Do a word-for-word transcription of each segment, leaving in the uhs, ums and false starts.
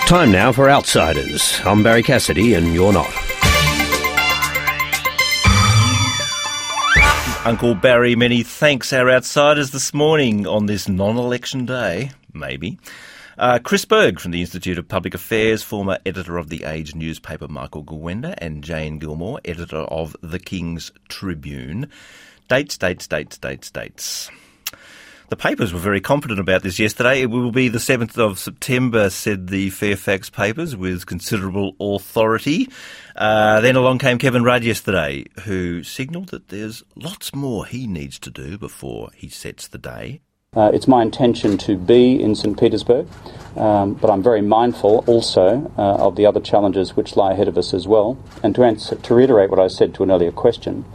Time now for Outsiders. I'm Barry Cassidy and you're not. Uncle Barry, many thanks. Our Outsiders this morning on this non-election day, maybe. Uh, Chris Berg from the Institute of Public Affairs, former editor of The Age newspaper Michael Gawenda, and Jane Gilmore, editor of The King's Tribune. Dates, dates, dates, dates, dates. The papers were very confident about this yesterday. It will be the seventh of September, said the Fairfax papers, with considerable authority. Uh, then along came Kevin Rudd yesterday, who signalled that there's lots more he needs to do before he sets the day. Uh, it's my intention to be in St Petersburg, um, but I'm very mindful also uh, of the other challenges which lie ahead of us as well. And to answer, to reiterate what I said to an earlier question,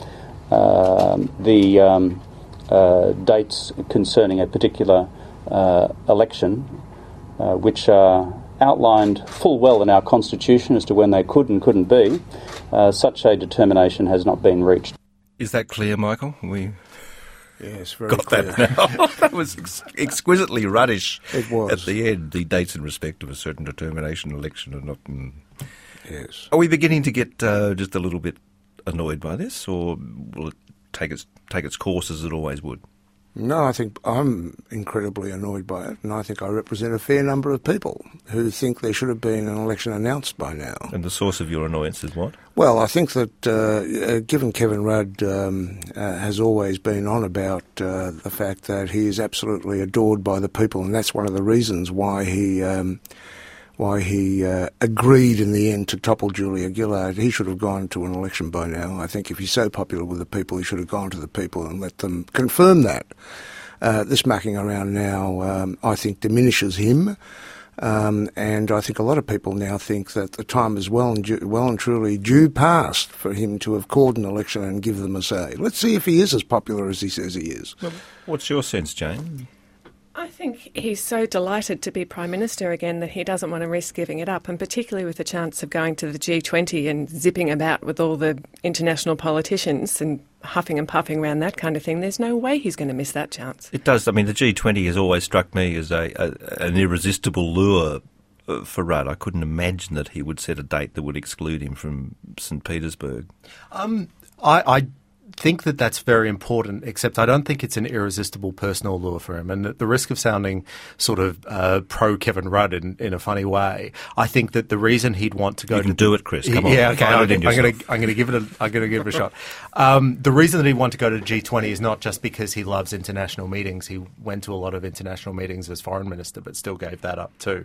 uh, the um, uh, dates concerning a particular uh, election, uh, which are outlined full well in our Constitution as to when they could and couldn't be, uh, such a determination has not been reached. Is that clear, Michael? We Yes, very got clear. that now. That was ex- exquisitely ruddish. It was. At the end, the dates in respect of a certain determination election are not... Mm. Yes. Are we beginning to get uh, just a little bit annoyed by this, or will it take its take its course as it always would? No, I think I'm incredibly annoyed by it, and I think I represent a fair number of people who think there should have been an election announced by now. And the source of your annoyance is what? Well, I think that uh, uh, given Kevin Rudd um, uh, has always been on about uh, the fact that he is absolutely adored by the people, and that's one of the reasons why he... Um, why he uh, agreed in the end to topple Julia Gillard. He should have gone to an election by now. I think if he's so popular with the people, he should have gone to the people and let them confirm that. Uh, this mucking around now, um, I think, diminishes him. Um, and I think a lot of people now think that the time is well and, due, well and truly due past for him to have called an election and give them a say. Let's see if he is as popular as he says he is. Well, what's your sense, Jane? I think he's so delighted to be Prime Minister again that he doesn't want to risk giving it up, and particularly with the chance of going to the G twenty and zipping about with all the international politicians and huffing and puffing around that kind of thing. There's no way he's going to miss that chance. It does. I mean, the G twenty has always struck me as a, a an irresistible lure for Rudd. I couldn't imagine that he would set a date that would exclude him from St Petersburg. Um, I... I think that that's very important, except I don't think it's an irresistible personal lure for him. And at the risk of sounding sort of uh, pro-Kevin Rudd in, in a funny way, I think that the reason he'd want to go you to... can do it, Chris. Come on. Yeah, okay. I'm, I'm going to I'm going to give it a I'm going to give it a shot. Um, the reason that he'd want to go to the G twenty is not just because he loves international meetings. He went to a lot of international meetings as foreign minister, but still gave that up too.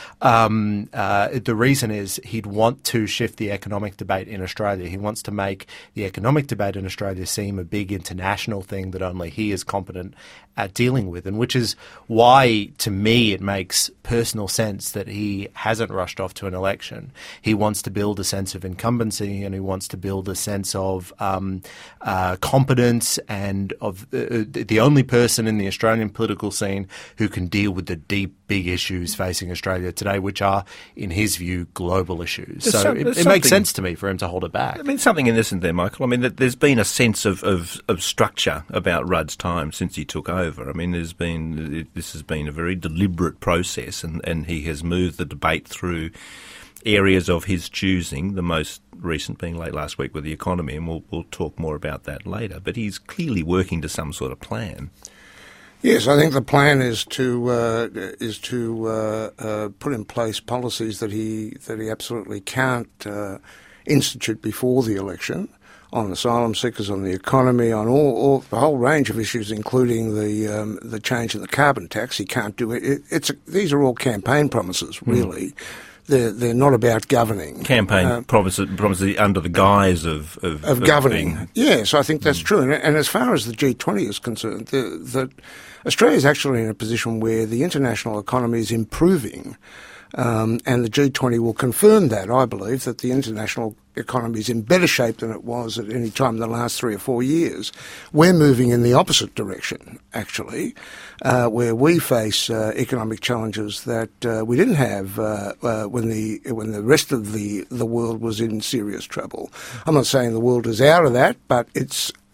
Um, uh, the reason is he'd want to shift the economic debate in Australia. He wants to make the economic debate in Australia seem a big international thing that only he is competent at dealing with, and which is why, to me, it makes personal sense that he hasn't rushed off to an election. He wants to build a sense of incumbency, and he wants to build a sense of um, uh, competence, and of uh, the only person in the Australian political scene who can deal with the deep, big issues facing Australia today, which are, in his view, global issues. There's so some, it, it makes sense to me for him to hold it back. I mean, something in this, isn't there, Michael? I mean, there's been a sense of, of, of structure about Rudd's time since he took over. I mean, there's been this has been a very deliberate process, and, and he has moved the debate through areas of his choosing, the most recent being late last week with the economy, and we'll, we'll talk more about that later. But he's clearly working to some sort of plan. Yes, I think the plan is to uh, is to uh, uh, put in place policies that he that he absolutely can't uh, institute before the election, on asylum seekers, on the economy, on all, all the whole range of issues, including the um, the change in the carbon tax. He can't do it. it it's a, these are all campaign promises, really. Mm. They're, they're not about governing. Campaign uh, promises, promises under the guise of... Of, of, of governing. Being... Yes, I think that's mm. true. And, and as far as the G twenty is concerned, the, the, Australia is actually in a position where the international economy is improving. Um, and the G twenty will confirm that, I believe, that the international economy is in better shape than it was at any time in the last three or four years. We're moving in the opposite direction, actually, uh, where we face uh, economic challenges that uh, we didn't have uh, uh, when the when the rest of the, the world was in serious trouble. I'm not saying the world is out of that, but it's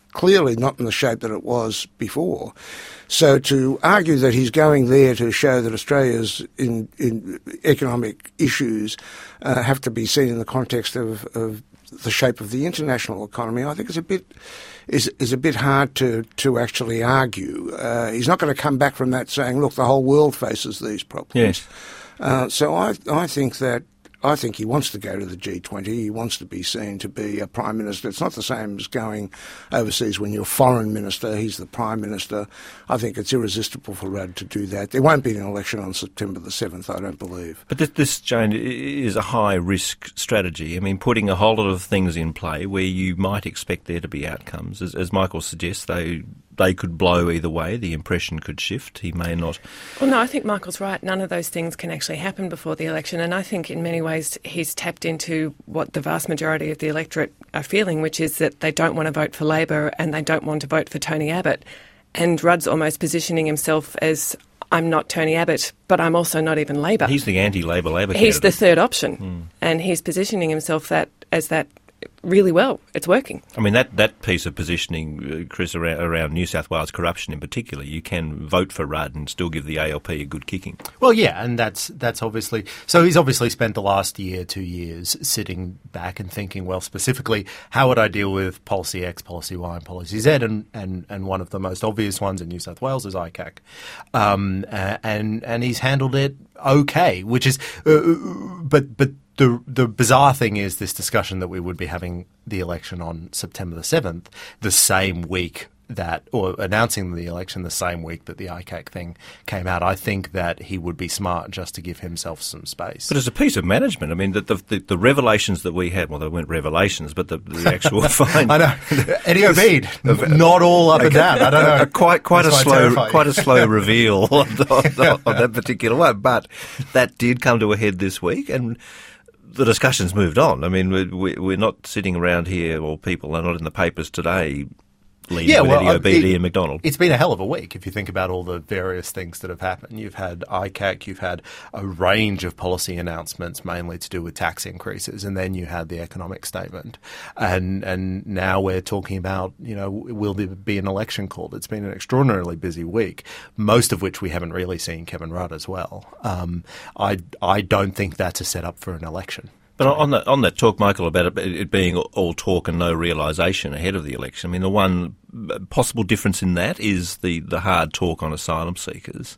clearly not in the shape that it was before. So to argue that he's going there to show that Australia's in, in economic issues uh, have to be seen in the context of, of the shape of the international economy, I think is a bit is is a bit hard to to actually argue. Uh, he's not going to come back from that saying, "Look, the whole world faces these problems." Yes. Uh, so I I think that. I think he wants to go to the G twenty. He wants to be seen to be a prime minister. It's not the same as going overseas when you're foreign minister. He's the prime minister. I think it's irresistible for Rudd to do that. There won't be an election on September the seventh, I don't believe. But this, this, Jane, is a high-risk strategy. I mean, putting a whole lot of things in play where you might expect there to be outcomes. As, as Michael suggests, they they could blow either way. The impression could shift. He may not. Well, no, I think Michael's right. None of those things can actually happen before the election. And I think in many ways he's tapped into what the vast majority of the electorate are feeling, which is that they don't want to vote for Labor and they don't want to vote for Tony Abbott. And Rudd's almost positioning himself as, I'm not Tony Abbott, but I'm also not even Labor. He's the anti-Labor Labor He's candidate. the third option. Mm. And he's positioning himself that as that really well. It's working. I mean, that, that piece of positioning, uh, Chris, around, around New South Wales corruption in particular, you can vote for Rudd and still give the A L P a good kicking. Well, yeah, and that's that's obviously... So he's obviously spent the last year, two years, sitting back and thinking, well, specifically, how would I deal with policy X, policy Y, and policy Z? And, and, and one of the most obvious ones in New South Wales is I C A C. Um, uh, and, and he's handled it okay, which is... Uh, but but... The the bizarre thing is this discussion that we would be having the election on September the seventh, the same week that, or announcing the election the same week that the I C A C thing came out. I think that he would be smart just to give himself some space. But as a piece of management, I mean, the the, the, the revelations that we had, well, they weren't revelations, but the, the actual find. I know. Eddie Obeid, not all up and down. I don't know. Quite quite a That's slow terrifying. quite a slow reveal on, on, on that particular one, but that did come to a head this week, and the discussion's moved on. I mean, we, we're not sitting around here, or people are not in the papers today leading Yeah, with well, Eddie Obeid, it- Ian McDonald. It's been a hell of a week if you think about all the various things that have happened. You've had I C A C, you've had a range of policy announcements, mainly to do with tax increases, and then you had the economic statement. And and now we're talking about, you know, will there be an election called? It's been an extraordinarily busy week, most of which we haven't really seen Kevin Rudd as well. Um, I, I don't think that's a setup for an election. But on that, on that talk, Michael, about it, it being all talk and no realisation ahead of the election, I mean, the one possible difference in that is the, the hard talk on asylum seekers,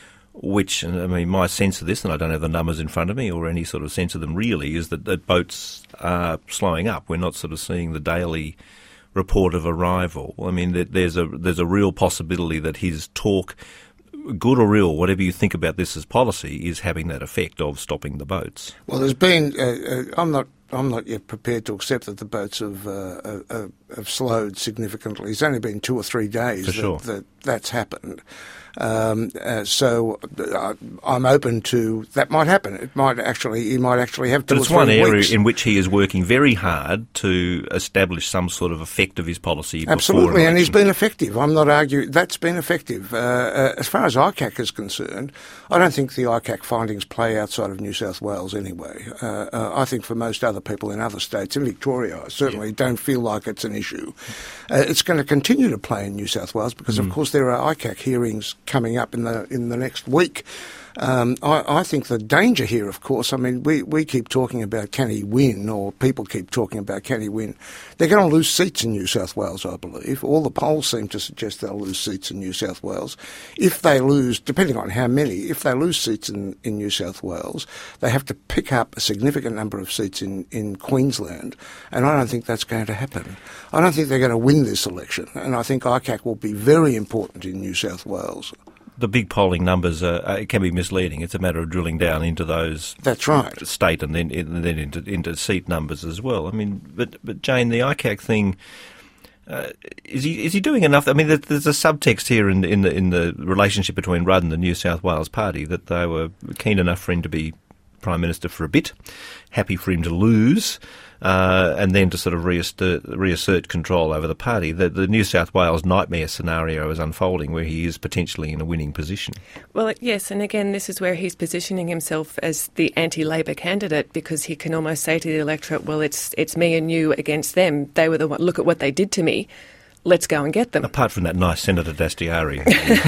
which, I mean, my sense of this, and I don't have the numbers in front of me or any sort of sense of them really, is that, that boats are slowing up. We're not sort of seeing the daily report of arrival. I mean, there's a there's a real possibility that his talk, good or ill, whatever you think about this as policy, is having that effect of stopping the boats. Well, there's been. Uh, uh, I'm not. I'm not yet prepared to accept that the boats have uh, uh, have slowed significantly. It's only been two or three days For that, sure. that that's happened. Um, uh, so uh, I'm open to that. Might happen. It might actually. He might actually have two But or it's three one area weeks. in which he is working very hard to establish some sort of effect of his policy. before Absolutely, an and he's election. been effective. I'm not arguing that's been effective. Uh, uh, as far as I C A C is concerned, I don't think the I C A C findings play outside of New South Wales anyway. Uh, uh, I think for most other people in other states, in Victoria, I certainly yeah. don't feel like it's an issue. Uh, it's going to continue to play in New South Wales because, mm. of course, there are I C A C hearings coming up in the in the next week. Um, I, I think the danger here, of course, I mean, we, we keep talking about can he win, or people keep talking about can he win. They're going to lose seats in New South Wales, I believe. All the polls seem to suggest they'll lose seats in New South Wales. If they lose, depending on how many, if they lose seats in, in New South Wales, they have to pick up a significant number of seats in, in Queensland, and I don't think that's going to happen. I don't think they're going to win this election, and I think I C A C will be very important in New South Wales. The big polling numbers are, uh, it can be misleading. It's a matter of drilling down into those. That's right. State and then and then into into seat numbers as well. I mean, but but Jane, the I C A C thing, uh, is he is he doing enough? I mean, there's a subtext here in in the in the relationship between Rudd and the New South Wales Party that they were keen enough for him to be Prime Minister for a bit, happy for him to lose, uh, and then to sort of reassert, reassert control over the party. The, the New South Wales nightmare scenario is unfolding where he is potentially in a winning position. Well, yes, and again, this is where he's positioning himself as the anti-Labor candidate because he can almost say to the electorate, well, it's it's me and you against them. They were the one, look at what they did to me. let's go and get them. Apart from that nice Senator Dastyari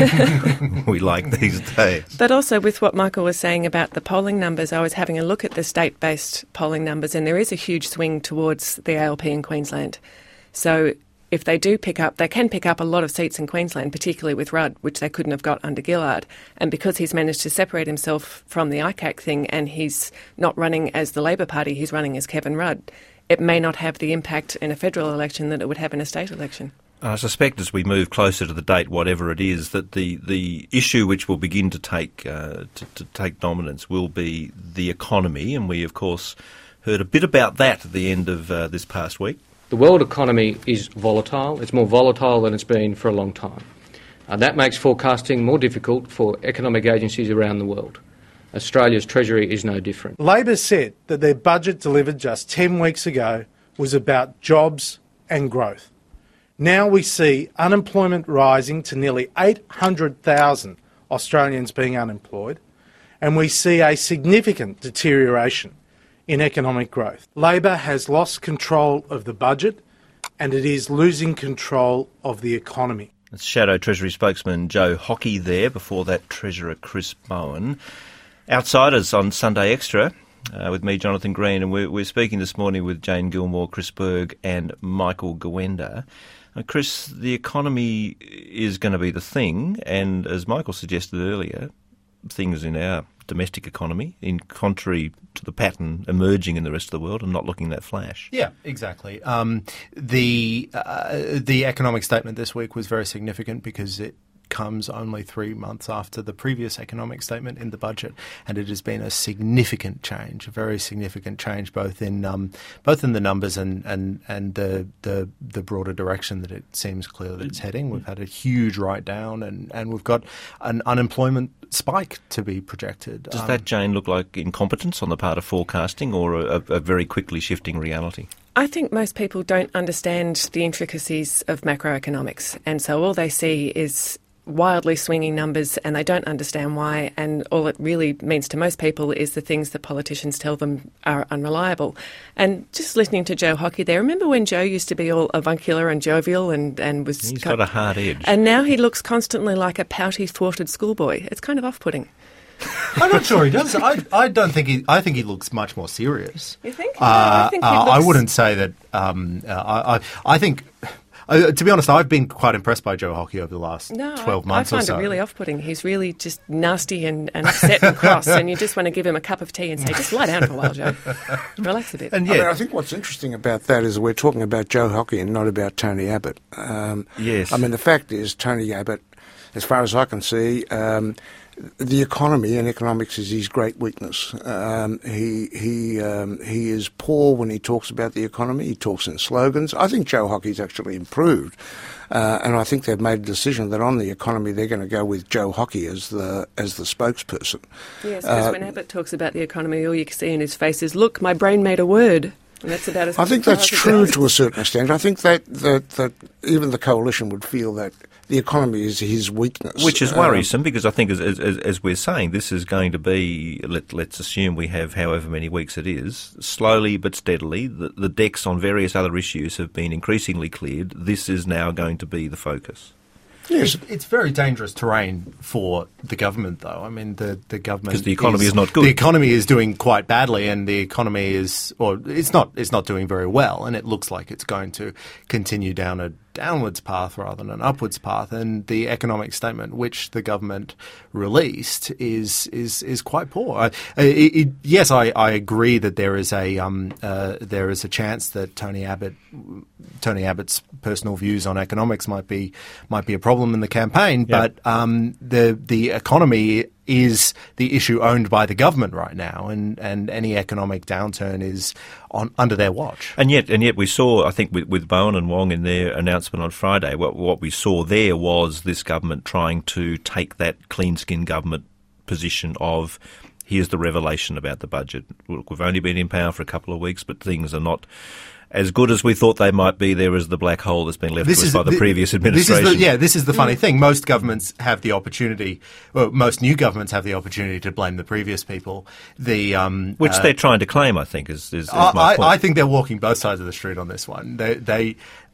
we like these days. But also with what Michael was saying about the polling numbers, I was having a look at the state-based polling numbers, and there is a huge swing towards the A L P in Queensland. So if they do pick up, they can pick up a lot of seats in Queensland, particularly with Rudd, which they couldn't have got under Gillard. And because he's managed to separate himself from the I C A C thing and he's not running as the Labor Party, he's running as Kevin Rudd, it may not have the impact in a federal election that it would have in a state election. I suspect as we move closer to the date, whatever it is, that the, the issue which will begin to take uh, to, to take dominance will be the economy, and we, of course, heard a bit about that at the end of uh, this past week. The world economy is volatile. It's more volatile than it's been for a long time. Uh, that makes forecasting more difficult for economic agencies around the world. Australia's Treasury is no different. Labor said that their budget delivered just ten weeks ago was about jobs and growth. Now we see unemployment rising to nearly eight hundred thousand Australians being unemployed, and we see a significant deterioration in economic growth. Labor has lost control of the budget and it is losing control of the economy. It's Shadow Treasury spokesman Joe Hockey there, before that Treasurer Chris Bowen. Outsiders on Sunday Extra uh, with me, Jonathan Green, and we're, we're speaking this morning with Jane Gilmore, Chris Berg and Michael Gawenda. Uh, Chris, the economy is going to be the thing, and as Michael suggested earlier, things in our domestic economy, in contrary to the pattern emerging in the rest of the world and not looking that flash. Yeah, exactly. Um, the uh, the economic statement this week was very significant because it comes only three months after the previous economic statement in the budget, and it has been a significant change, a very significant change, both in um, both in the numbers and and and the, the the broader direction that it seems clear that it's heading. We've had a huge write down, and and we've got an unemployment spike to be projected. Does um, that, Jane, look like incompetence on the part of forecasting, or a, a very quickly shifting reality? I think most people don't understand the intricacies of macroeconomics, and so all they see is wildly swinging numbers, and they don't understand why, and all it really means to most people is the things that politicians tell them are unreliable. And just listening to Joe Hockey there, remember when Joe used to be all avuncular and jovial and, and was... He's got a hard edge. And now he looks constantly like a pouty, thwarted schoolboy. It's kind of off-putting. I'm not sure he does. I, I don't think he. I think he looks much more serious. You think? Uh, no, I think he uh, looks... I wouldn't say that. Um, uh, I, I I think. Uh, to be honest, I've been quite impressed by Joe Hockey over the last no, twelve months I, I or so. find it really off-putting. He's really just nasty and, and upset and cross, and you just want to give him a cup of tea and say, just lie down for a while, Joe. Relax a bit. And yeah, I, mean, I think what's interesting about that is we're talking about Joe Hockey and not about Tony Abbott. Um, yes. I mean, the fact is, Tony Abbott, as far as I can see, um, the economy and economics is his great weakness. Um, he he um, he is poor when he talks about the economy. He talks in slogans. I think Joe Hockey's actually improved, uh, and I think they've made a decision that on the economy they're going to go with Joe Hockey as the as the spokesperson. Yes, because uh, when Abbott talks about the economy, all you can see in his face is, "Look, my brain made a word." And that's about as I think that's true to a certain extent. I think that, that that even the coalition would feel that the economy is his weakness. Which is worrisome, um, because I think, as, as, as we're saying, this is going to be, let, let's assume we have however many weeks it is, slowly but steadily, the, the decks on various other issues have been increasingly cleared. This is now going to be the focus. Yes. It's, it's very dangerous terrain for the government, though. I mean, the, the government... Because the economy is, is not good. The economy is doing quite badly, and the economy is... or it's not it's not doing very well, and it looks like it's going to continue down a downwards path rather than an upwards path. And the economic statement which the government released is is, is quite poor. I, it, it, yes, I, I agree that there is a um, uh, there is a chance that Tony Abbott Tony Abbott's personal views on economics might be might be a problem in the campaign, yeah. but um, the the economy is the issue owned by the government right now, and, and any economic downturn is on under their watch. And yet, and yet, we saw, I think, with, with Bowen and Wong in their announcement on Friday, what what we saw there was this government trying to take that clean skin government position of, here's the revelation about the budget. Look, we've only been in power for a couple of weeks, but things are not as good as we thought they might be. There is the black hole that's been left this to us by the, the previous administration. This is the, yeah, this is the funny thing. Most governments have the opportunity, well, most new governments have the opportunity to blame the previous people. The um, Which uh, they're trying to claim, I think, is, is, is my I, point. I think they're walking both sides of the street on this one. They, they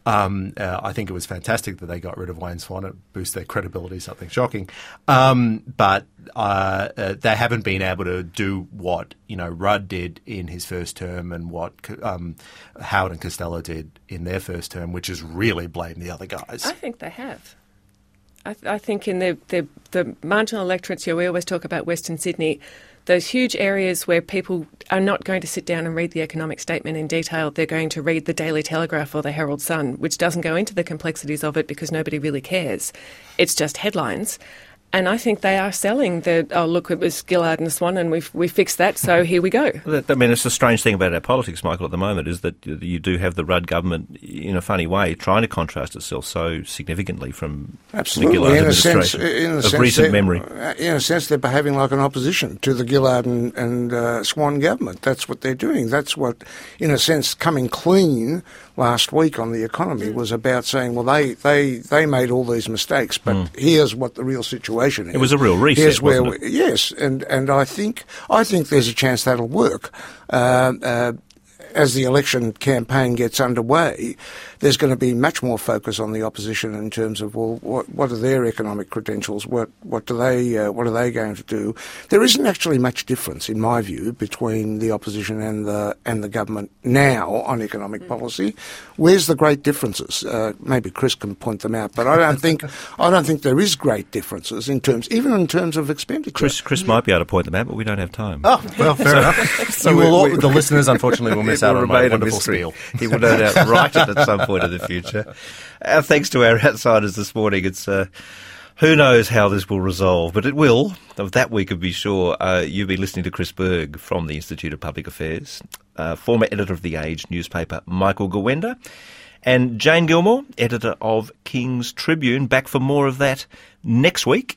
Um, uh, I think it was fantastic that they got rid of Wayne Swan. It boosts their credibility, something shocking. Um, but uh, uh, they haven't been able to do what, you know, Rudd did in his first term and what um, Howard and Costello did in their first term, which is really blame the other guys. I think they have. I, th- I think in the, the, the marginal electorates here, we always talk about Western Sydney, those huge areas where people are not going to sit down and read the economic statement in detail. They're going to read the Daily Telegraph or the Herald Sun, which doesn't go into the complexities of it because nobody really cares. It's just headlines. And I think they are selling the, oh, look, it was Gillard and Swan and we've, we fixed that, so here we go. I mean, it's a strange thing about our politics, Michael, at the moment, is that you do have the Rudd government, in a funny way, trying to contrast itself so significantly from Absolutely. the Gillard in a administration sense, in a of sense recent memory. In a sense, they're behaving like an opposition to the Gillard and, and uh, Swan government. That's what they're doing. That's what, in a sense, coming clean last week on the economy was about saying, well, they, they, they made all these mistakes, but mm. here's what the real situation is. It was a real reset, here's where wasn't it? We, yes, and, and I think I think there's a chance that'll work. Uh, uh, as the election campaign gets underway, there's going to be much more focus on the opposition in terms of, well, what, what are their economic credentials? What what do they uh, what are they going to do? There isn't actually much difference, in my view, between the opposition and the and the government now on economic policy. Where's the great differences? Uh, maybe Chris can point them out, but I don't think I don't think there is great differences in terms, even in terms of expenditure. Chris Chris might be able to point them out, but we don't have time. Oh, well, fair enough. So you we, will, we, the listeners, unfortunately, will miss out on my wonderful spiel. He will no doubt write it at some point in the future. Uh, thanks to our outsiders this morning. It's uh, who knows how this will resolve, but it will. Of that we can be sure. Uh, you've been listening to Chris Berg from the Institute of Public Affairs, uh, former editor of The Age newspaper, Michael Gawenda, and Jane Gilmore, editor of King's Tribune. Back for more of that next week.